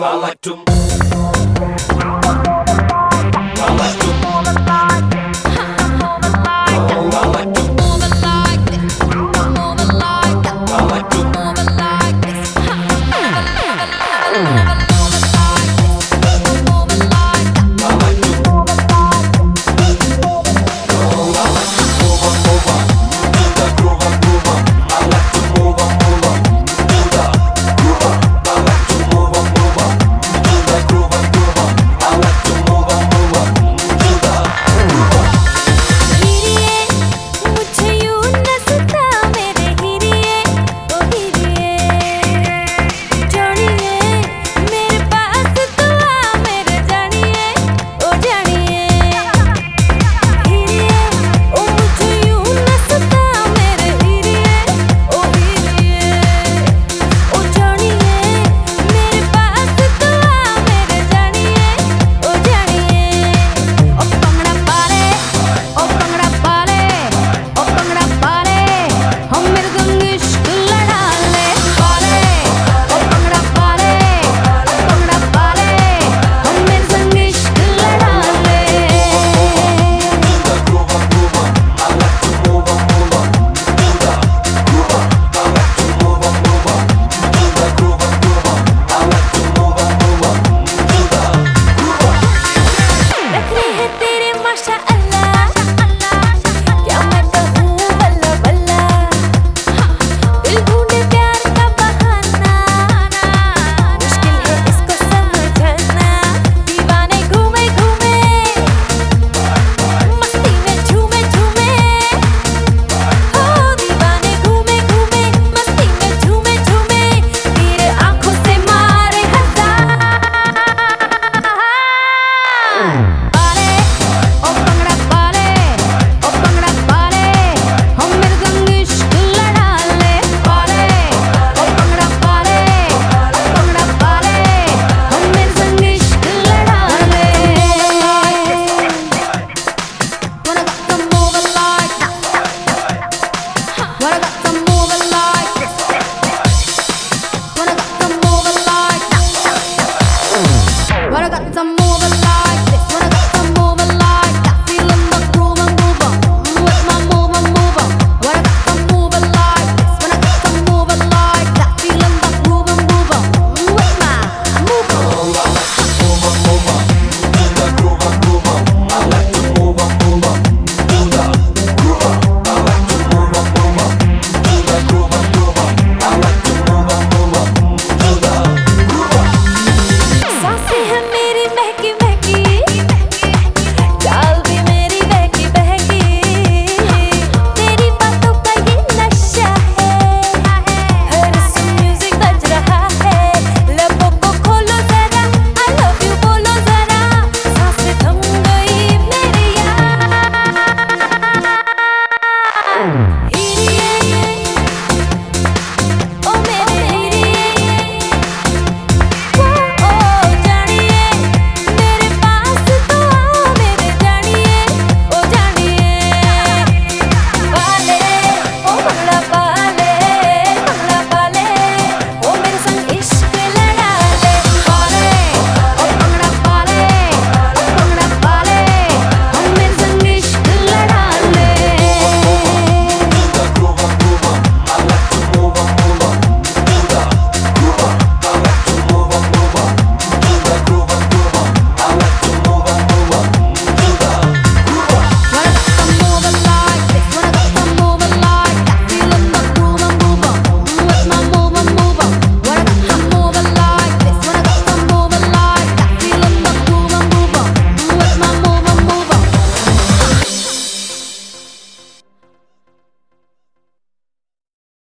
I like to I like to move it like this. I like to move it like this. Move it like that. I like to move it like this. Move it like this. Move it like that. I like to move it like this. I like to move on, move on. Do the groove on, groove on. I like to move on, move on. Do the groove on. I like to move on, move on. Do the groove on, groove on. I like to move on, move on. Do the groove on. हीरिए मुझे यूं न सता मेरे हीरिए ओ हीरिए जानिए मेरे पास तो आ मेरे जानिए ओ जानिए हीरिए ओ मुझे यूं न सता मेरे हीरिए ओ हीरिए ओ जानिए मेरे पास तो आ मेरे जानिए ओ जानिए ओ पंगड़ा पाले ओ पंगड़ा पाले ओ पंगड़ा पाले हम मेरे संग इश्क लड़ा ले पाले ओ पंगड़ा पाले ओ पंगड़ा पाले हम मेरे संग इश्क लड़ा ले Do the groove on, groove on. I like to move on, move on. Do the groove on. I like to move on, move on. Do the groove on, groove on. I like to move on, move on. Do the groove on. रख रहे हैं तेरे माशा अल्लाह क्या मैं कहूँ बल्ला बल्ला दिल ढूंढे प्यार का बहाना मुश्किल है इसको समझना दीवाने घूमे घूमे मस्ती में झूमे झूमे हो दीवाने घूमे घूमे मस्ती में झूमे झूमे तेरे आंखों से मारे हजार पाले ओ पंगड़ा पाले ओ पंगड़ा पाले हम मेरे संग इश्क लड़ा ले पाले ओ पंगड़ा पाले ओ पंगड़ा पाले हम मेरे संग इश्क लड़ा ले Wanna got to move it like that. Wanna got to move it like this. Wanna got to move it like that. Wanna got to move it like this. Wanna got to move it like that. Feeling the groove and move on with my move on, move on. Wanna got to move it like this. Wanna got to move it like that. Feeling the groove and move on with my move on. I like to move on, move on. Do the groove on, groove on. I like to move on, move on. Do the groove on. I like to move on, move on. Do the groove on, groove on. I like to move on, move on. Do the groove on. सांसें हैं मेरी महकी महकी चाल भी मेरी बहकी बहकी तेरी बातों का ये नशा है हर सुन म्यूजिक बज रहा है लबों को खोलो जरा I love you बोलो जरा सांसें थम गई मेरी यार